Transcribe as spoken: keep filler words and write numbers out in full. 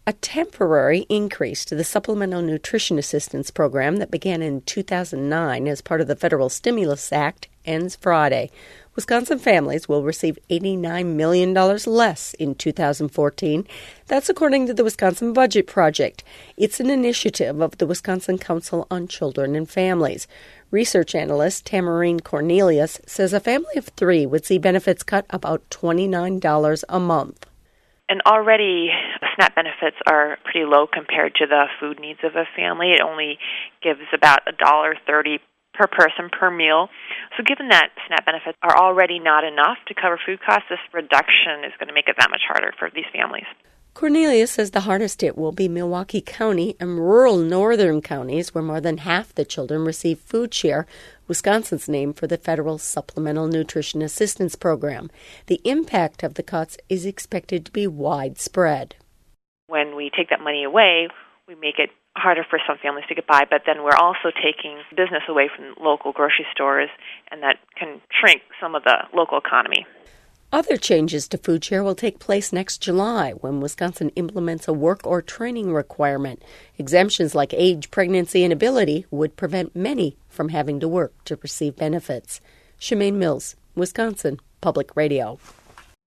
A temporary increase to the Supplemental Nutrition Assistance Program that began in two thousand nine as part of the Federal Stimulus Act ends Friday. Wisconsin families will receive eighty-nine million dollars less in two thousand fourteen. That's according to the Wisconsin Budget Project. It's an initiative of the Wisconsin Council on Children and Families. Research analyst Tamarine Cornelius says a family of three would see benefits cut about twenty-nine dollars a month. And already, SNAP benefits are pretty low compared to the food needs of a family. It only gives about one dollar thirty per person per meal. So given that SNAP benefits are already not enough to cover food costs, this reduction is going to make it that much harder for these families. Cornelius says the hardest hit will be Milwaukee County and rural northern counties where more than half the children receive food share, Wisconsin's name for the Federal Supplemental Nutrition Assistance Program. The impact of the cuts is expected to be widespread. When we take that money away, we make it harder for some families to get by, but then we're also taking business away from local grocery stores, and that can shrink some of the local economy. Other changes to food share will take place next July when Wisconsin implements a work or training requirement. Exemptions like age, pregnancy, and ability would prevent many from having to work to receive benefits. Shemaine Mills, Wisconsin Public Radio.